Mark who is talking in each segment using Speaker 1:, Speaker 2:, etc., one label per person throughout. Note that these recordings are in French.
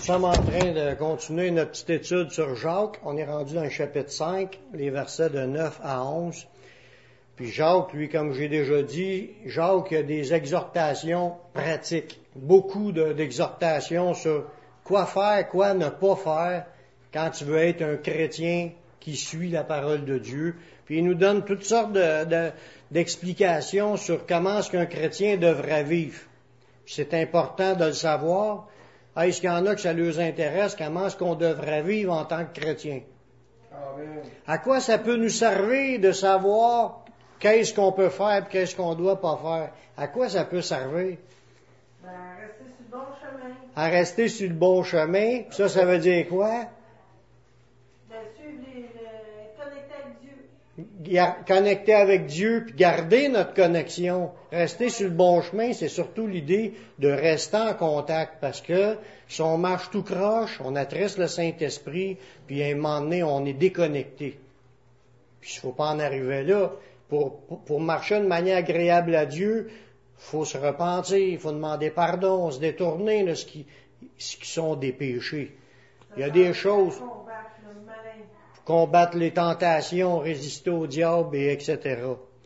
Speaker 1: sommes en train de continuer notre petite étude sur Jacques. On est rendu dans le chapitre 5, les versets de 9 à 11. Puis Jacques, lui, comme j'ai déjà dit, Jacques a des exhortations pratiques. Beaucoup d'exhortations sur quoi faire, quoi ne pas faire quand tu veux être un chrétien qui suit la parole de Dieu. Puis il nous donne toutes sortes d'explications sur comment est-ce qu'un chrétien devrait vivre. C'est important de le savoir. Est-ce qu'il y en a que ça leur intéresse? Comment est-ce qu'on devrait vivre en tant que chrétien?
Speaker 2: Amen.
Speaker 1: À quoi ça peut nous servir de savoir qu'est-ce qu'on peut faire et qu'est-ce qu'on ne doit pas faire? À quoi ça peut servir?
Speaker 3: À rester sur le bon chemin.
Speaker 1: À rester sur le bon chemin. Ça veut dire quoi?
Speaker 3: De suivre connecter avec Dieu.
Speaker 1: Connecter avec Dieu, puis garder notre connexion. Rester sur le bon chemin, c'est surtout l'idée de rester en contact, parce que si on marche tout croche, on attriste le Saint-Esprit, puis à un moment donné, on est déconnecté. Puis il ne faut pas en arriver là. Pour marcher de manière agréable à Dieu, il faut se repentir, il faut demander pardon, se détourner de ce qui sont des péchés. Il y a des choses... Combattre les tentations, résister au diable, et etc.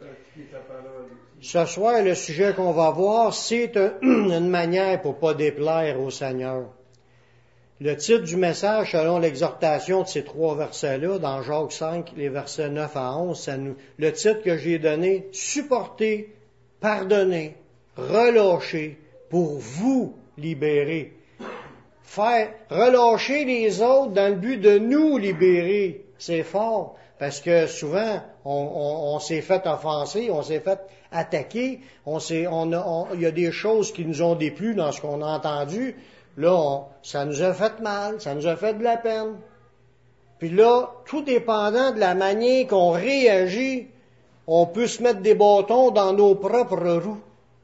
Speaker 1: Ce soir, le sujet qu'on va voir, c'est une manière pour pas déplaire au Seigneur. Le titre du message, selon l'exhortation de ces 3 versets-là, dans Jacques 5, les versets 9 à 11, le titre que j'ai donné, « Supporter, pardonner, relâcher, pour vous libérer ». Faire relâcher les autres dans le but de nous libérer. C'est fort, parce que souvent, on s'est fait offenser, on s'est fait attaquer, il y a des choses qui nous ont déplu dans ce qu'on a entendu. Là, ça nous a fait mal, ça nous a fait de la peine. Puis là, tout dépendant de la manière qu'on réagit, on peut se mettre des bâtons dans nos propres roues.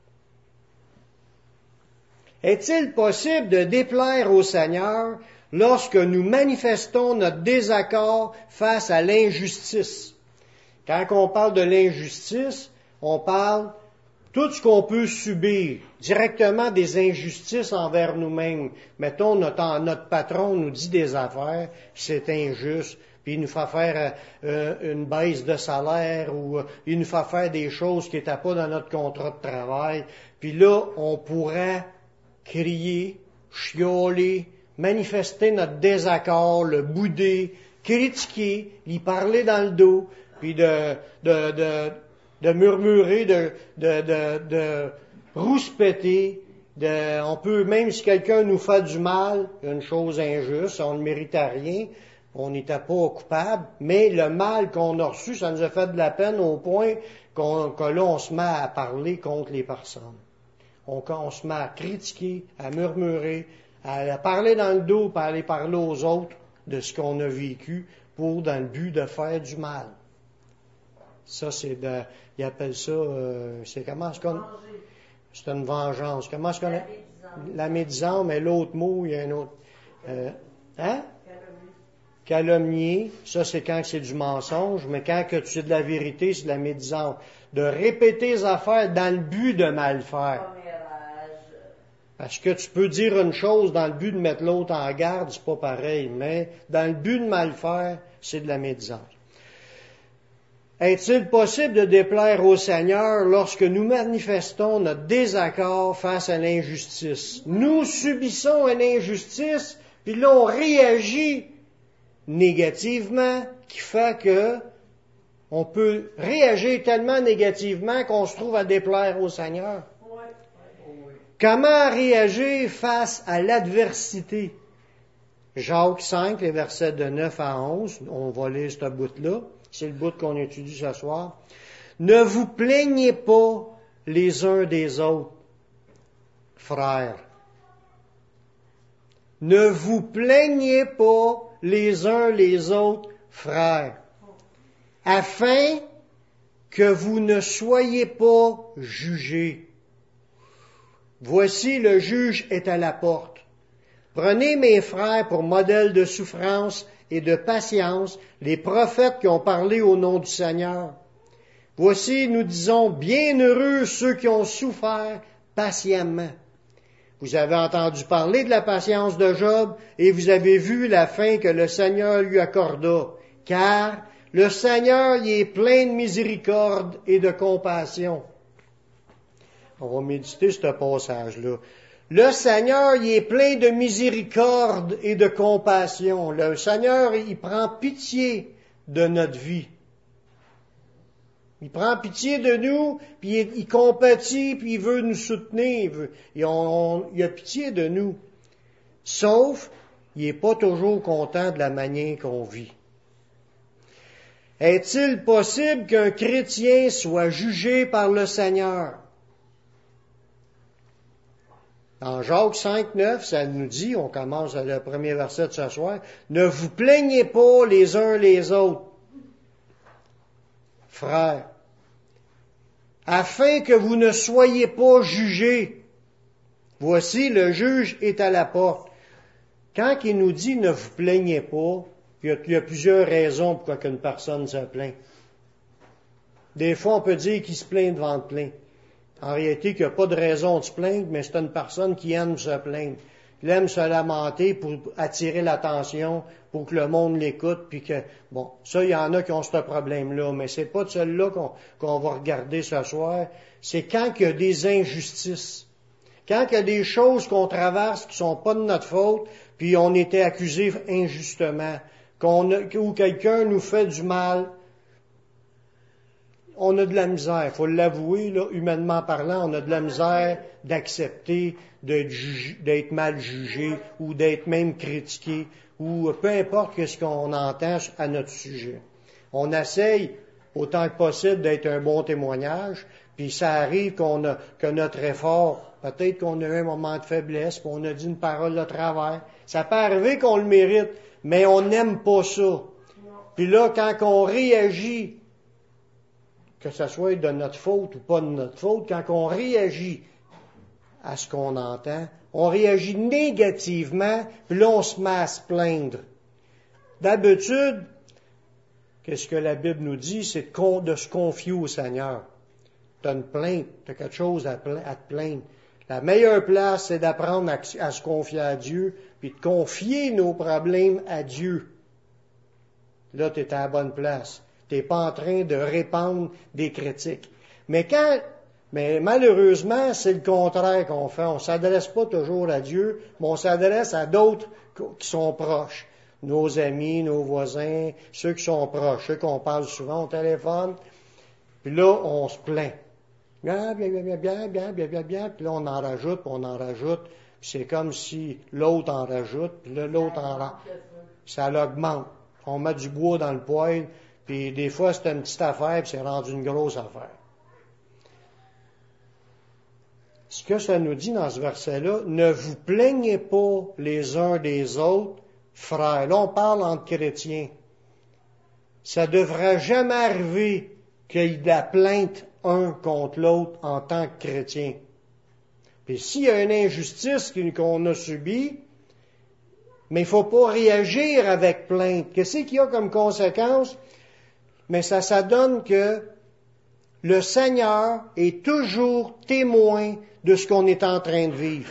Speaker 1: Est-il possible de déplaire au Seigneur lorsque nous manifestons notre désaccord face à l'injustice? Quand on parle de l'injustice, on parle tout ce qu'on peut subir, directement des injustices envers nous-mêmes. Mettons, notre patron nous dit des affaires, c'est injuste, puis il nous fait faire une baisse de salaire ou il nous fait faire des choses qui n'étaient pas dans notre contrat de travail. Puis là, on pourrait crier, chialer, manifester notre désaccord, le bouder, critiquer, lui parler dans le dos, puis de murmurer, de rouspéter. On peut, même si quelqu'un nous fait du mal, une chose injuste, on ne méritait rien, on n'était pas coupable, mais le mal qu'on a reçu, ça nous a fait de la peine au point que là, on se met à parler contre les personnes. On se met à critiquer, à murmurer, à parler dans le dos, à aller parler aux autres de ce qu'on a vécu dans le but de faire du mal. Ça, ils appellent ça, c'est comment est-ce qu'on... C'est une vengeance. Comment est-ce qu'on... La médisance, mais l'autre mot, il y a un autre... Calomnier. Ça, c'est quand c'est du mensonge, mais quand que tu dis de la vérité, c'est de la médisance. De répéter les affaires dans le but de mal faire. Parce que tu peux dire une chose dans le but de mettre l'autre en garde, c'est pas pareil, mais dans le but de mal faire, c'est de la médisance. Est-il possible de déplaire au Seigneur lorsque nous manifestons notre désaccord face à l'injustice? Nous subissons une injustice, puis là on réagit négativement, qui fait que on peut réagir tellement négativement qu'on se trouve à déplaire au Seigneur. Comment réagir face à l'adversité? Jacques 5, les versets de 9 à 11, on va lire ce bout-là, c'est le bout qu'on étudie ce soir. Ne vous plaignez pas les uns des autres, frères. Ne vous plaignez pas les uns les autres, frères, afin que vous ne soyez pas jugés. Voici, le juge est à la porte. Prenez, mes frères, pour modèle de souffrance et de patience les prophètes qui ont parlé au nom du Seigneur. Voici, nous disons, bienheureux ceux qui ont souffert patiemment. Vous avez entendu parler de la patience de Job et vous avez vu la fin que le Seigneur lui accorda. Car le Seigneur y est plein de miséricorde et de compassion. On va méditer ce passage-là. Le Seigneur y est plein de miséricorde et de compassion. Le Seigneur, il prend pitié de notre vie. Il prend pitié de nous, puis il compatit, puis il veut nous soutenir. Il a pitié de nous. Sauf, il n'est pas toujours content de la manière qu'on vit. Est-il possible qu'un chrétien soit jugé par le Seigneur? Dans Jacques 5, 9, ça nous dit, on commence le premier verset de ce soir, « Ne vous plaignez pas les uns les autres, frères, afin que vous ne soyez pas jugés. Voici, le juge est à la porte. » Quand il nous dit « ne vous plaignez pas », il y a plusieurs raisons pourquoi une personne se plaint. Des fois, on peut dire qu'il se plaint devant le plein. En réalité, qu'il n'y a pas de raison de se plaindre, mais c'est une personne qui aime se plaindre. Il aime se lamenter pour attirer l'attention, pour que le monde l'écoute, puis que, bon, ça, il y en a qui ont ce problème-là, mais c'est pas de celui-là qu'on va regarder ce soir. C'est quand il y a des injustices. Quand il y a des choses qu'on traverse qui sont pas de notre faute, puis on était accusé injustement, ou quelqu'un nous fait du mal, on a de la misère, il faut l'avouer, là, humainement parlant, on a de la misère d'accepter d'être mal jugé ou d'être même critiqué ou peu importe ce qu'on entend à notre sujet. On essaye autant que possible d'être un bon témoignage, puis ça arrive que notre effort, peut-être qu'on a eu un moment de faiblesse, puis on a dit une parole de travers. Ça peut arriver qu'on le mérite, mais on n'aime pas ça. Puis là, quand on réagit, que ce soit de notre faute ou pas de notre faute, quand on réagit à ce qu'on entend, on réagit négativement, puis là, on se met à se plaindre. D'habitude, qu'est-ce que la Bible nous dit? C'est de se confier au Seigneur. Tu as une plainte, tu as quelque chose à te plaindre. La meilleure place, c'est d'apprendre à se confier à Dieu, puis de confier nos problèmes à Dieu. Là, tu es à la bonne place. Tu n'es pas en train de répandre des critiques. Mais malheureusement, c'est le contraire qu'on fait. On ne s'adresse pas toujours à Dieu, mais on s'adresse à d'autres qui sont proches. Nos amis, nos voisins, ceux qui sont proches, ceux qu'on parle souvent au téléphone. Puis là, on se plaint. Bien, puis là, on en rajoute, puis on en rajoute. Puis c'est comme si l'autre en rajoute, puis là, l'autre en rajoute. Ça l'augmente. On met du bois dans le poêle. Puis des fois, c'est une petite affaire, puis c'est rendu une grosse affaire. Ce que ça nous dit dans ce verset-là, ne vous plaignez pas les uns des autres, frères. Là, on parle entre chrétiens. Ça ne devrait jamais arriver qu'il y ait de la plainte un contre l'autre en tant que chrétien. Puis s'il y a une injustice qu'on a subie, mais il ne faut pas réagir avec plainte. Qu'est-ce qu'il y a comme conséquence? Mais ça donne que le Seigneur est toujours témoin de ce qu'on est en train de vivre.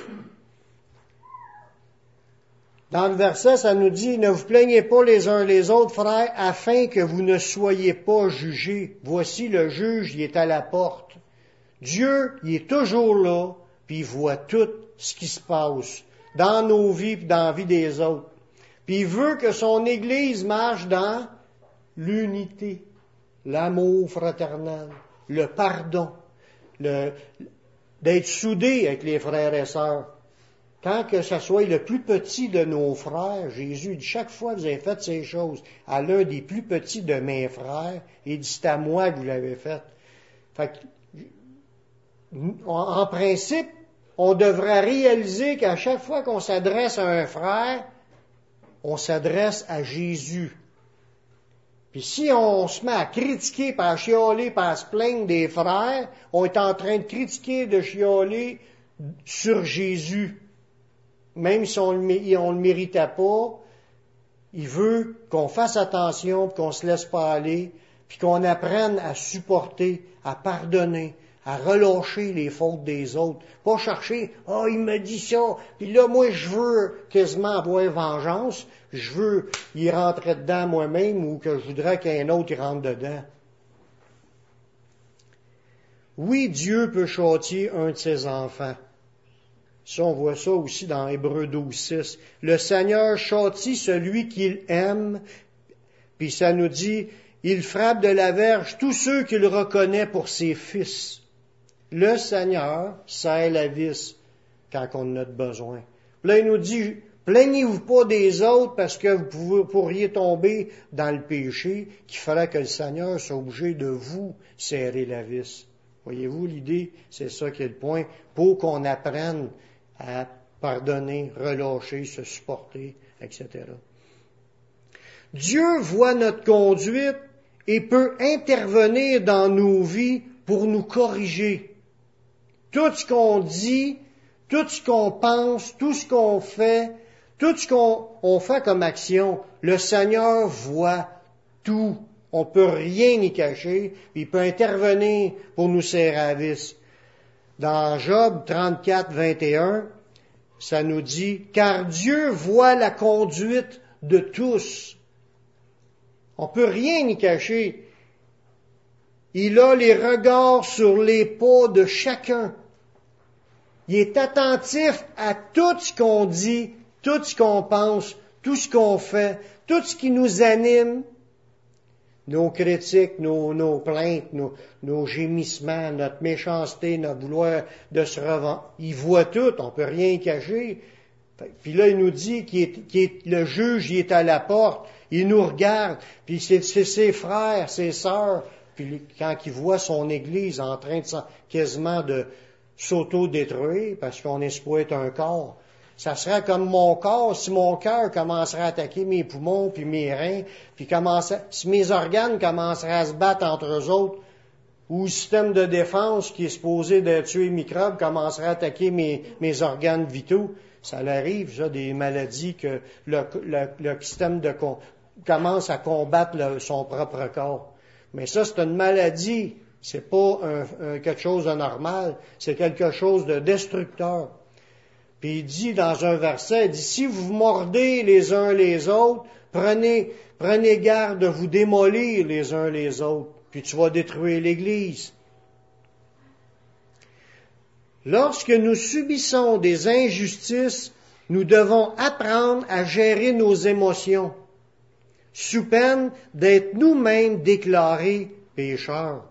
Speaker 1: Dans le verset, ça nous dit, « Ne vous plaignez pas les uns les autres, frères, afin que vous ne soyez pas jugés. Voici le juge, il est à la porte. » Dieu, il est toujours là, puis il voit tout ce qui se passe dans nos vies et dans la vie des autres. Puis il veut que son Église marche dans l'unité, l'amour fraternel, le pardon, d'être soudés avec les frères et sœurs. Quand que ce soit le plus petit de nos frères, Jésus dit, chaque fois que vous avez fait ces choses à l'un des plus petits de mes frères, il dit, c'est à moi que vous l'avez fait. Fait que, en principe, on devrait réaliser qu'à chaque fois qu'on s'adresse à un frère, on s'adresse à Jésus. Puis si on se met à critiquer, par à chialer, par à se plaindre des frères, on est en train de critiquer, de chialer sur Jésus. Même si on le méritait pas, il veut qu'on fasse attention, qu'on se laisse pas aller, puis qu'on apprenne à supporter, à pardonner, à relâcher les fautes des autres. Pas chercher, il me dit ça, puis là, moi, je veux quasiment avoir vengeance, je veux y rentrer dedans moi-même ou que je voudrais qu'un autre y rentre dedans. Oui, Dieu peut châtier un de ses enfants. Ça, on voit ça aussi dans Hébreux 12:6. Le Seigneur châtie celui qu'il aime, puis ça nous dit, il frappe de la verge tous ceux qu'il reconnaît pour ses fils. Le Seigneur serre la vis quand on en a besoin. Puis là, il nous dit, plaignez-vous pas des autres parce que vous pourriez tomber dans le péché, qu'il fallait que le Seigneur soit obligé de vous serrer la vis. Voyez-vous l'idée? C'est ça qui est le point, pour qu'on apprenne à pardonner, relâcher, se supporter, etc. Dieu voit notre conduite et peut intervenir dans nos vies pour nous corriger. Tout ce qu'on dit, tout ce qu'on pense, tout ce qu'on fait, tout ce qu'on fait comme action, le Seigneur voit tout. On ne peut rien y cacher, il peut intervenir pour nous serrer la vis. Dans Job 34, 21, ça nous dit, « Car Dieu voit la conduite de tous. » On ne peut rien y cacher. Il a les regards sur les pas de chacun. Il est attentif à tout ce qu'on dit, tout ce qu'on pense, tout ce qu'on fait, tout ce qui nous anime, nos critiques, nos plaintes, nos gémissements, notre méchanceté, notre vouloir de se revendre. Il voit tout, on peut rien y cacher. Puis là, il nous dit le juge, il est à la porte, il nous regarde, puis c'est ses frères, ses sœurs, puis quand il voit son Église en train de quasiment de s'auto-détruire, parce qu'on est supposé être un corps, ça serait comme mon corps, si mon cœur commencerait à attaquer mes poumons puis mes reins, puis si mes organes commenceraient à se battre entre eux autres, ou le système de défense qui est supposé de tuer les microbes commencerait à attaquer mes organes vitaux, ça arrive, ça, des maladies que le système commence à combattre son propre corps. Mais ça, c'est une maladie, c'est pas quelque chose de normal, c'est quelque chose de destructeur. Puis il dit dans un verset, il dit, si vous vous mordez les uns les autres, prenez garde de vous démolir les uns les autres, puis tu vas détruire l'Église. Lorsque nous subissons des injustices, nous devons apprendre à gérer nos émotions, sous peine d'être nous-mêmes déclarés pécheurs.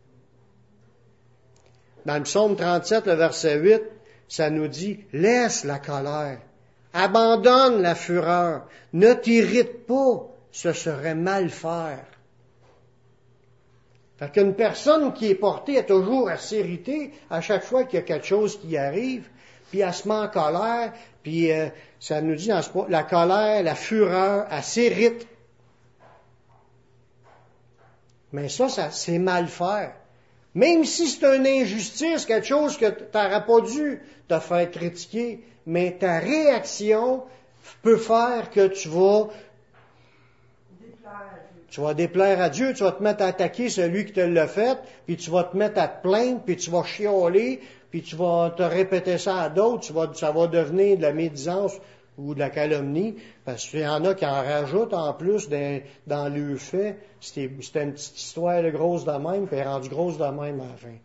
Speaker 1: Dans le psaume 37, le verset 8, ça nous dit, laisse la colère, abandonne la fureur, ne t'irrite pas, ce serait mal faire. Fait qu'une personne qui est portée à toujours à s'irriter à chaque fois qu'il y a quelque chose qui arrive, puis elle se met en colère, puis ça nous dit la colère, la fureur, elle s'irrite. Mais ça c'est mal faire. Même si c'est une injustice, quelque chose que tu n'aurais pas dû te faire critiquer, mais ta réaction peut faire que tu vas déplaire à Dieu, tu vas te mettre à attaquer celui qui te l'a fait, puis tu vas te mettre à te plaindre, puis tu vas chialer, puis tu vas te répéter ça à d'autres, ça va devenir de la médisance ou de la calomnie, parce qu'il y en a qui en rajoutent en plus dans le fait. C'était une petite histoire grosse de même, puis elle est rendue grosse de même à la fin.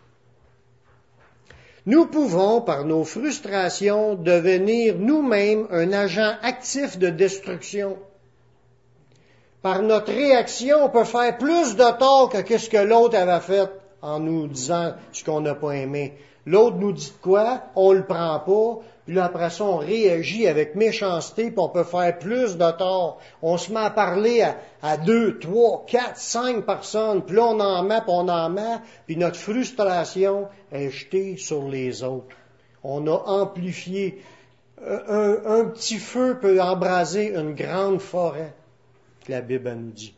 Speaker 1: Nous pouvons, par nos frustrations, devenir nous-mêmes un agent actif de destruction. Par notre réaction, on peut faire plus de tort que ce que l'autre avait fait en nous disant ce qu'on n'a pas aimé. L'autre nous dit quoi, on le prend pas, puis là, après ça, on réagit avec méchanceté, puis on peut faire plus de tort. On se met à parler à 2, 3, 4, 5 personnes, puis là, on en met, puis notre frustration est jetée sur les autres. On a amplifié. Un petit feu peut embraser une grande forêt, que la Bible nous dit.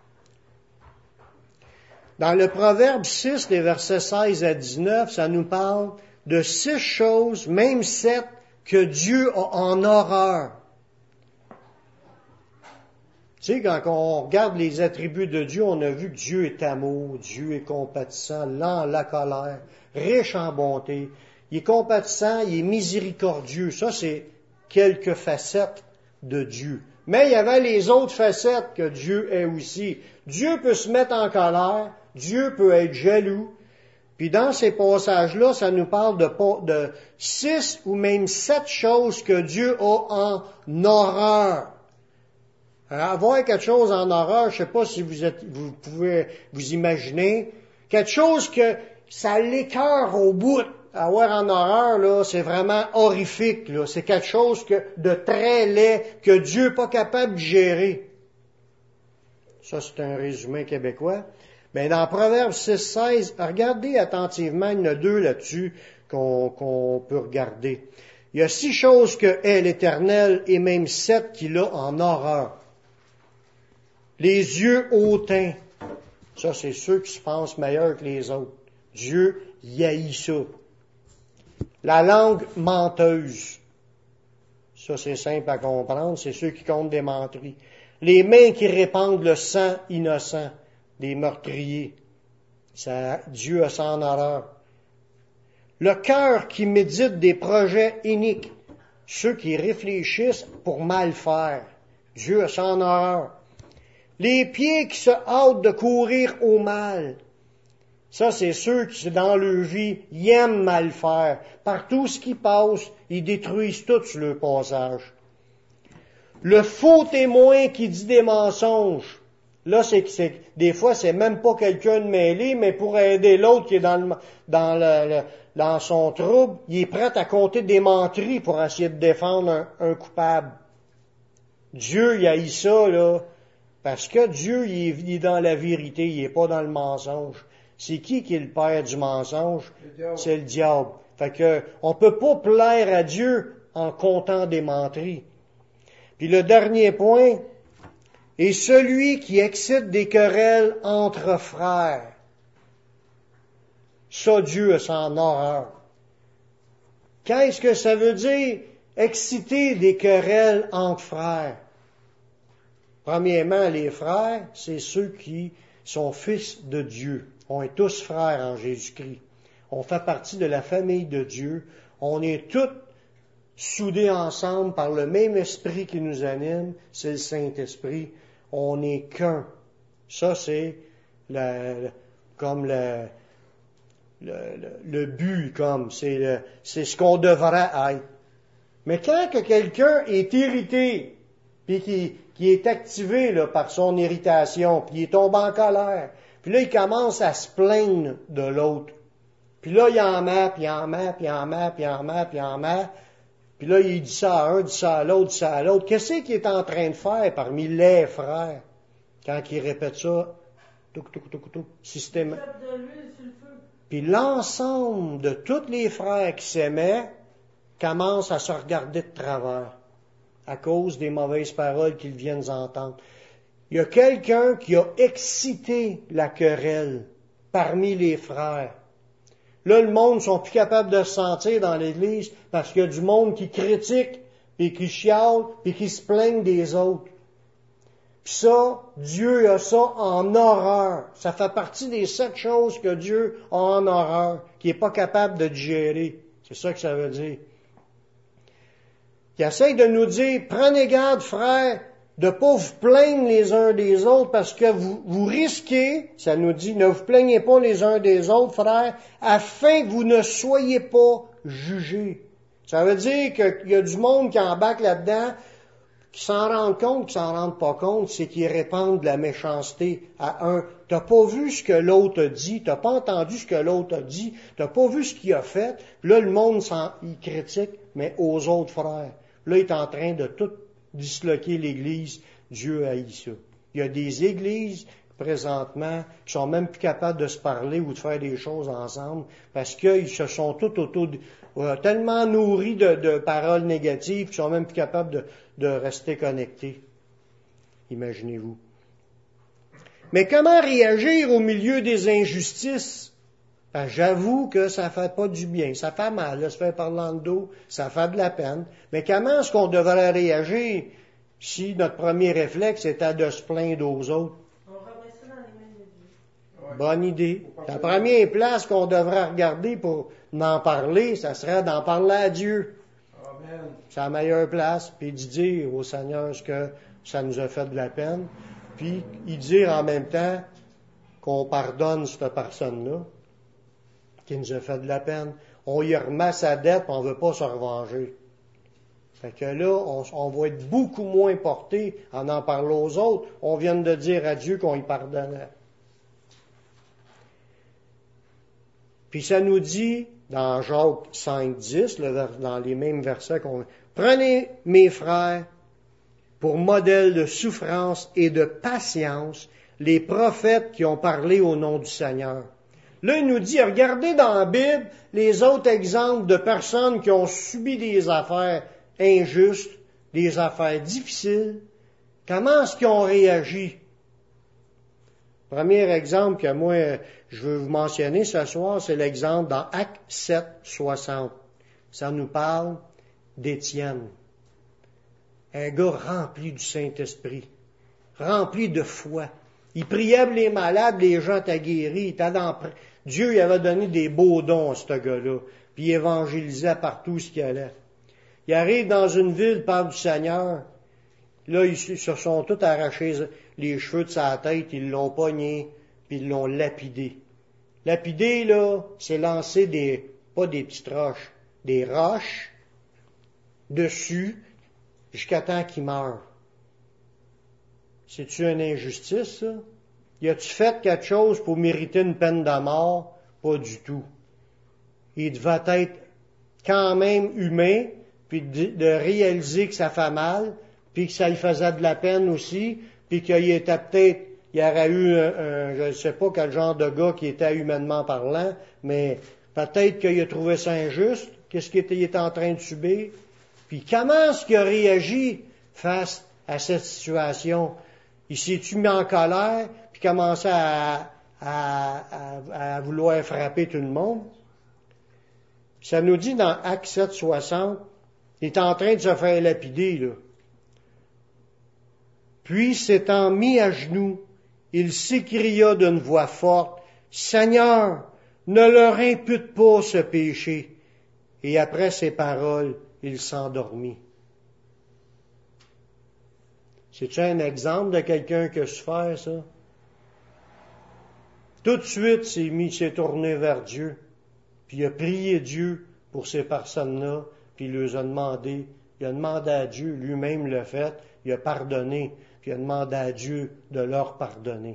Speaker 1: Dans le Proverbe 6, les versets 16 à 19, ça nous parle de 6 choses, même 7, que Dieu a en horreur. Tu sais, quand on regarde les attributs de Dieu, on a vu que Dieu est amour, Dieu est compatissant, lent à la colère, riche en bonté. Il est compatissant, il est miséricordieux. Ça, c'est quelques facettes de Dieu. Mais il y avait les autres facettes que Dieu est aussi. Dieu peut se mettre en colère, Dieu peut être jaloux. Puis dans ces passages-là, ça nous parle de 6 ou même 7 choses que Dieu a en horreur. Alors, avoir quelque chose en horreur, je ne sais pas si vous pouvez vous imaginer, quelque chose que ça l'écœure au bout. Avoir en horreur, là, c'est vraiment horrifique, là. C'est quelque chose de très laid que Dieu n'est pas capable de gérer. Ça, c'est un résumé québécois. Mais dans Proverbe 6-16, regardez attentivement, il y en a 2 là-dessus qu'on peut regarder. Il y a 6 choses que est l'Éternel et même 7 qu'il a en horreur. Les yeux hautains. Ça, c'est ceux qui se pensent meilleurs que les autres. Dieu y haït ça. La langue menteuse. Ça, c'est simple à comprendre. C'est ceux qui comptent des menteries. Les mains qui répandent le sang innocent. Des meurtriers. Ça, Dieu a ça en horreur. Le cœur qui médite des projets iniques. Ceux qui réfléchissent pour mal faire. Dieu a ça en horreur. Les pieds qui se hâtent de courir au mal. Ça, c'est ceux qui, dans leur vie, ils aiment mal faire. Partout ce qui passe, ils détruisent tout sur leur passage. Le faux témoin qui dit des mensonges. Là, des fois, c'est même pas quelqu'un de mêlé, mais pour aider l'autre qui est dans son trouble, il est prêt à compter des menteries pour essayer de défendre un coupable. Dieu, il haït ça, là. Parce que Dieu, il est dans la vérité, il n'est pas dans le mensonge. C'est qui est le père du mensonge? C'est le diable. Fait que, on peut pas plaire à Dieu en comptant des menteries. Puis le dernier point, est celui qui excite des querelles entre frères. Ça, Dieu a ça en horreur. Qu'est-ce que ça veut dire, exciter des querelles entre frères? Premièrement, les frères, c'est ceux qui sont fils de Dieu. On est tous frères en Jésus-Christ. On fait partie de la famille de Dieu. On est tous soudés ensemble par le même esprit qui nous anime, c'est le Saint-Esprit. On n'est qu'un. Ça, c'est comme le but, c'est ce qu'on devrait être. Mais quand que quelqu'un est irrité, puis qui est activé là, par son irritation, puis il tombe en colère, puis là, il commence à se plaindre de l'autre. Puis là, il en met, puis il en met, puis il en met, puis il en met, puis il en met. Puis là, il dit ça à un, dit ça à l'autre, dit ça à l'autre. Qu'est-ce qu'il est en train de faire parmi les frères quand il répète ça? Systématiquement. Puis l'ensemble de tous les frères qui s'aimaient commencent à se regarder de travers à cause des mauvaises paroles qu'ils viennent d'entendre. Il y a quelqu'un qui a excité la querelle parmi les frères. Là, le monde ne sont plus capables de se sentir dans l'Église parce qu'il y a du monde qui critique, puis qui chiale, puis qui se plaigne des autres. Puis ça, Dieu a ça en horreur. Ça fait partie des 7 choses que Dieu a en horreur, qu'il n'est pas capable de digérer. C'est ça que ça veut dire. Il essaie de nous dire, prenez garde, frères, de ne pas vous plaindre les uns des autres parce que vous risquez, ça nous dit, ne vous plaignez pas les uns des autres, frères, afin que vous ne soyez pas jugés. Ça veut dire qu'il y a du monde qui embarque là-dedans, qui s'en rendent compte, qui s'en rendent pas compte, c'est qu'ils répandent de la méchanceté à un. T'as pas vu ce que l'autre a dit, t'as pas entendu ce que l'autre a dit, t'as pas vu ce qu'il a fait. Là, le monde, il critique, mais aux autres frères. Là, il est en train de tout disloquer l'Église. Dieu haït ça. Il y a des églises, présentement, qui sont même plus capables de se parler ou de faire des choses ensemble parce qu'ils se sont tous tellement nourris de paroles négatives qu'ils sont même plus capables de rester connectés. Imaginez-vous. Mais comment réagir au milieu des injustices? Ben, j'avoue que ça fait pas du bien. Ça fait mal, là, se faire parler dans le dos, ça fait de la peine. Mais comment est-ce qu'on devrait réagir si notre premier réflexe était de se plaindre aux autres?
Speaker 3: On remet ça dans les mains de Dieu.
Speaker 2: Ouais.
Speaker 1: Bonne idée.
Speaker 2: Faut pas
Speaker 1: La
Speaker 2: faire-
Speaker 1: première place qu'on devrait regarder pour en parler, ça serait d'en parler à Dieu.
Speaker 2: Amen.
Speaker 1: C'est la meilleure place, puis de dire au Seigneur ce que ça nous a fait de la peine, puis y dire en même temps qu'on pardonne cette personne-là qui nous a fait de la peine. On y remet sa dette, puis on ne veut pas se revenger. Fait que là, on va être beaucoup moins porté à en parler aux autres. On vient de dire à Dieu qu'on y pardonnait. Puis ça nous dit, dans Jacques 5,10, dans les mêmes versets qu'on... Prenez, mes frères, pour modèle de souffrance et de patience, les prophètes qui ont parlé au nom du Seigneur. Là, il nous dit, regardez dans la Bible les autres exemples de personnes qui ont subi des affaires injustes, des affaires difficiles. Comment est-ce qu'ils ont réagi? Premier exemple que moi, je veux vous mentionner ce soir, c'est l'exemple dans Actes 7, 60. Ça nous parle d'Étienne. Un gars rempli du Saint-Esprit, rempli de foi. Il priait pour les malades, les gens étaient guéris. Dieu il avait donné des beaux dons à ce gars-là, puis il évangélisait partout ce qu'il allait. Il arrive dans une ville, parle du Seigneur. Là, ils se sont tous arrachés les cheveux de sa tête, ils l'ont pogné, puis ils l'ont lapidé. Lapider, là, c'est lancer pas des petites roches, des roches dessus jusqu'à temps qu'il meure. C'est-tu une injustice, ça? Y a-tu fait quelque chose pour mériter une peine de mort? Pas du tout. Il devait être quand même humain, puis de réaliser que ça fait mal, puis que ça lui faisait de la peine aussi, puis qu'il était peut-être, il y aurait eu je ne sais pas quel genre de gars qui était humainement parlant, mais peut-être qu'il a trouvé ça injuste, qu'est-ce qu'il était en train de subir, puis comment est-ce qu'il a réagi face à cette situation? Il s'est-tu mis en colère, puis commencé à vouloir frapper tout le monde? Ça nous dit dans Actes 7, 60, il est en train de se faire lapider, là. Puis, s'étant mis à genoux, il s'écria d'une voix forte, « Seigneur, ne leur impute pas ce péché. » Et après ces paroles, il s'endormit. C'est-tu un exemple de quelqu'un qui a souffert, ça? Tout de suite, il s'est tourné vers Dieu, puis il a prié Dieu pour ces personnes-là, puis il leur a demandé, à Dieu, lui-même l'a fait, il a pardonné, puis il a demandé à Dieu de leur pardonner.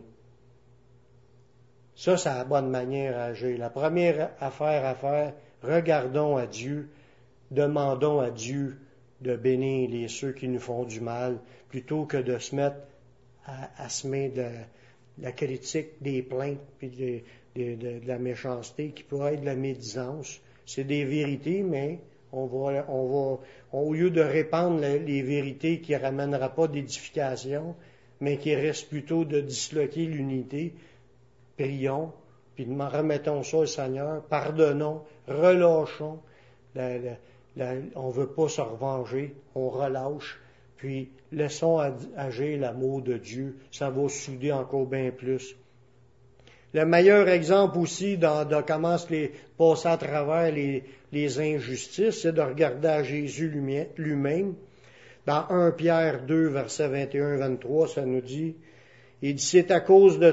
Speaker 1: Ça, c'est la bonne manière à agir. La première affaire à faire, regardons à Dieu, demandons à Dieu de bénir ceux qui nous font du mal, plutôt que de se mettre à semer de la critique, des plaintes, puis de la méchanceté, qui pourrait être de la médisance. C'est des vérités, mais au lieu de répandre les vérités qui ne ramènera pas d'édification, mais qui risquent plutôt de disloquer l'unité, prions, puis remettons ça au Seigneur, pardonnons, relâchons. On ne veut pas se revenger, on relâche, puis laissons agir l'amour de Dieu. Ça va souder encore bien plus. Le meilleur exemple aussi de comment passer à travers les injustices, c'est de regarder à Jésus lui-même. Dans 1 Pierre 2, versets 21-23, ça nous dit, il dit, c'est à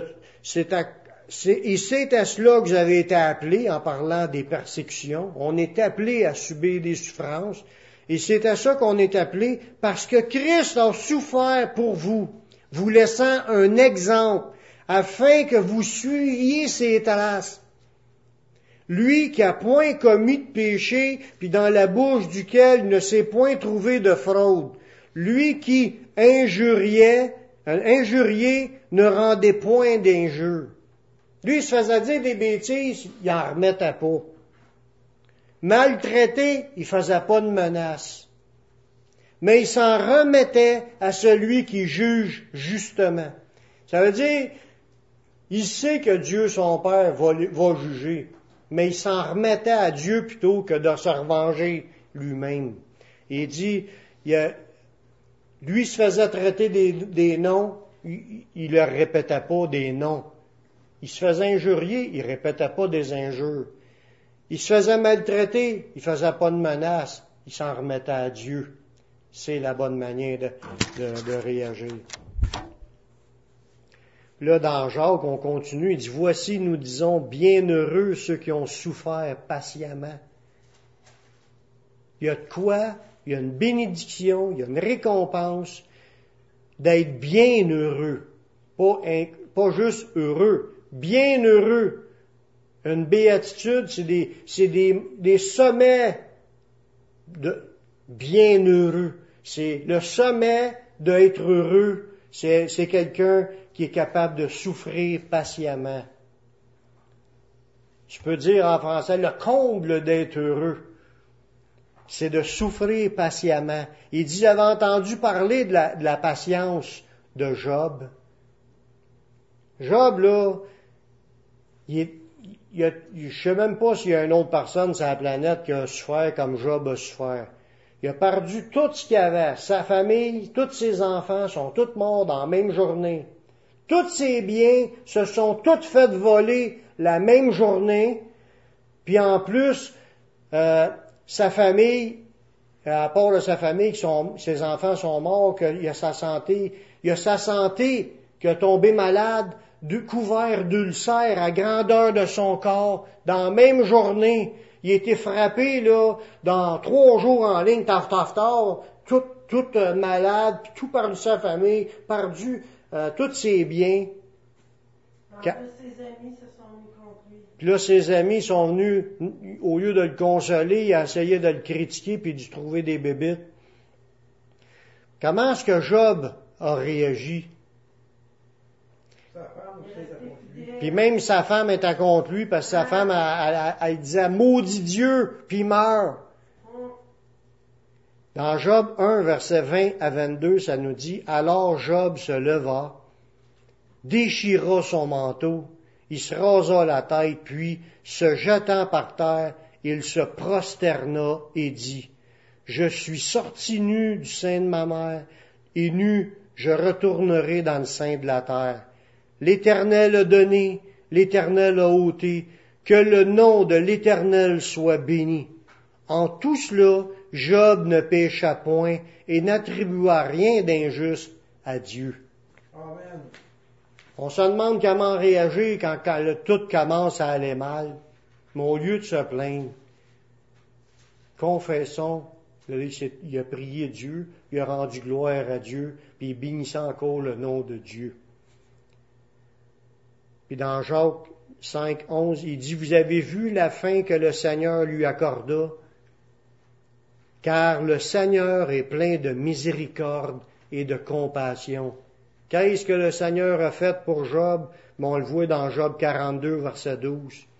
Speaker 1: cela que vous avez été appelés en parlant des persécutions. On est appelés à subir des souffrances. Et c'est à ça qu'on est appelés parce que Christ a souffert pour vous, vous laissant un exemple afin que vous suiviez ses traces. Lui qui a point commis de péché, puis dans la bouche duquel il ne s'est point trouvé de fraude. Lui qui injurié ne rendait point d'injure. Lui, il se faisait dire des bêtises, il en remettait pas. Maltraité, il faisait pas de menaces. Mais il s'en remettait à celui qui juge justement. Ça veut dire, il sait que Dieu, son Père, va juger, mais il s'en remettait à Dieu plutôt que de se revenger lui-même. Il dit, Lui, il se faisait traiter des noms, il leur répétait pas des noms. Il se faisait injurier, il répétait pas des injures. Il se faisait maltraiter, il faisait pas de menaces, il s'en remettait à Dieu. C'est la bonne manière de réagir. Là, dans Jacques, on continue, il dit, voici, nous disons, bienheureux ceux qui ont souffert patiemment. Il y a de quoi? Il y a une bénédiction, il y a une récompense d'être bien heureux. Pas juste heureux, bien heureux. Une béatitude, c'est des sommets de bien heureux. C'est le sommet d'être heureux. C'est quelqu'un qui est capable de souffrir patiemment. Je peux dire en français, le comble d'être heureux, c'est de souffrir patiemment. Il dit, j'avais entendu parler de la patience de Job. Job, là, je ne sais même pas s'il y a une autre personne sur la planète qui a souffert comme Job a souffert. Il a perdu tout ce qu'il avait. Sa famille, tous ses enfants sont tous morts dans la même journée. Tous ses biens se sont tous fait voler la même journée. Puis en plus, sa famille, à part de sa famille, ses enfants sont morts, qu'il a sa santé qui a tombé malade, couvert d'ulcères à grandeur de son corps, dans la même journée. Il a été frappé, là, dans 3 jours en ligne, tout malade, puis tout perdu sa famille, perdu tous ses biens.
Speaker 3: Ses amis se sont mis contre lui.
Speaker 1: Puis là, ses amis sont venus, au lieu de le consoler, ils ont essayé de le critiquer puis de trouver des bébites. Comment est-ce que Job a réagi? Puis même sa femme était contre lui parce que sa femme, elle disait « Maudit Dieu », puis il meurt. Dans Job 1, versets 20 à 22, ça nous dit « Alors Job se leva, déchira son manteau, il se rasa la tête, puis, se jetant par terre, il se prosterna et dit « Je suis sorti nu du sein de ma mère, et nu je retournerai dans le sein de la terre. L'Éternel a donné, l'Éternel a ôté, que le nom de l'Éternel soit béni. » En tout cela, Job ne pécha point et n'attribua rien d'injuste à Dieu.
Speaker 2: Amen.
Speaker 1: On se demande comment réagir quand tout commence à aller mal. Mais au lieu de se plaindre, confessons, il a prié Dieu, il a rendu gloire à Dieu, puis il bénissait encore le nom de Dieu. Puis dans Jacques 5, 11, il dit, « Vous avez vu la fin que le Seigneur lui accorda, car le Seigneur est plein de miséricorde et de compassion. » Qu'est-ce que le Seigneur a fait pour Job? Mais on le voit dans Job 42, verset 12.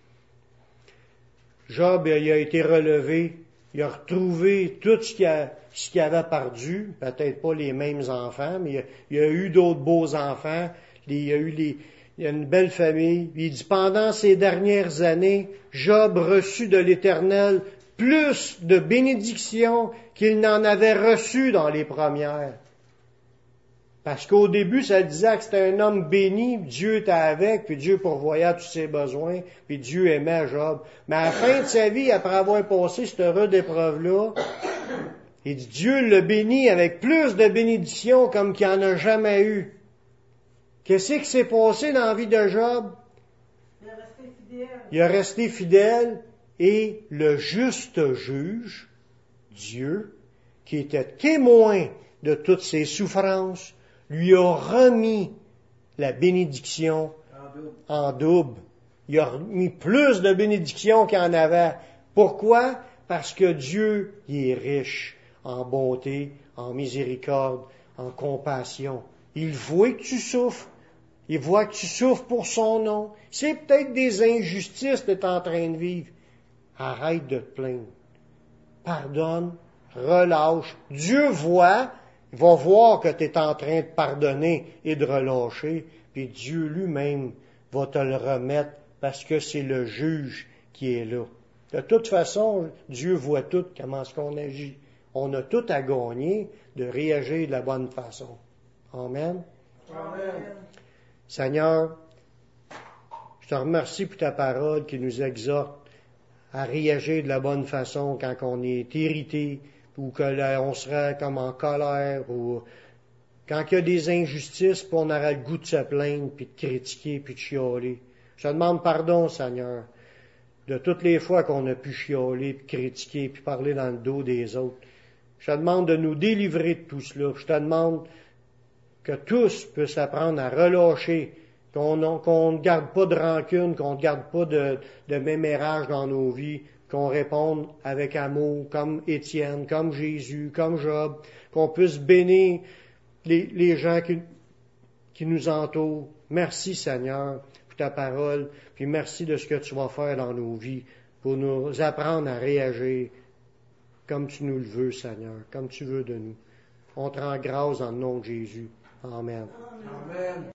Speaker 1: Job, il a été relevé, il a retrouvé tout ce qu'il avait perdu, peut-être pas les mêmes enfants, mais il a eu d'autres beaux enfants, il a une belle famille. Il dit, pendant ces dernières années, Job reçut de l'Éternel plus de bénédictions qu'il n'en avait reçu dans les premières. Parce qu'au début, ça disait que c'était un homme béni, Dieu était avec, puis Dieu pourvoyait à tous ses besoins, puis Dieu aimait Job. Mais à la fin de sa vie, après avoir passé cette rude épreuve-là, il dit, Dieu le bénit avec plus de bénédictions comme qu'il n'y en a jamais eu. Qu'est-ce qui s'est passé dans la vie de Job?
Speaker 3: Il est resté fidèle.
Speaker 1: Il a resté fidèle et le juste juge, Dieu, qui était témoin de toutes ses souffrances, lui a remis la bénédiction en double. Il a remis plus de bénédictions qu'il en avait. Pourquoi? Parce que Dieu, il est riche en bonté, en miséricorde, en compassion. Il voit que tu souffres. Il voit que tu souffres pour son nom. C'est peut-être des injustices que tu es en train de vivre. Arrête de te plaindre. Pardonne, relâche. Dieu voit, il va voir que tu es en train de pardonner et de relâcher, puis Dieu lui-même va te le remettre parce que c'est le juge qui est là. De toute façon, Dieu voit tout comment est-ce qu'on agit. On a tout à gagner de réagir de la bonne façon. Amen.
Speaker 3: Amen.
Speaker 1: Seigneur, je te remercie pour ta parole qui nous exhorte à réagir de la bonne façon quand on est irrité ou qu'on serait comme en colère ou quand il y a des injustices puis on aurait le goût de se plaindre puis de critiquer puis de chialer. Je te demande pardon, Seigneur, de toutes les fois qu'on a pu chialer puis critiquer puis parler dans le dos des autres. Je te demande de nous délivrer de tout cela. Je te demande que tous puissent apprendre à relâcher, qu'on ne garde pas de rancune, qu'on ne garde pas de mémérage dans nos vies, qu'on réponde avec amour, comme Étienne, comme Jésus, comme Job, qu'on puisse bénir les gens qui nous entourent. Merci Seigneur pour ta parole, puis merci de ce que tu vas faire dans nos vies pour nous apprendre à réagir comme tu nous le veux, Seigneur, comme tu veux de nous. On te rend grâce dans le nom de Jésus. Amen.
Speaker 3: Amen.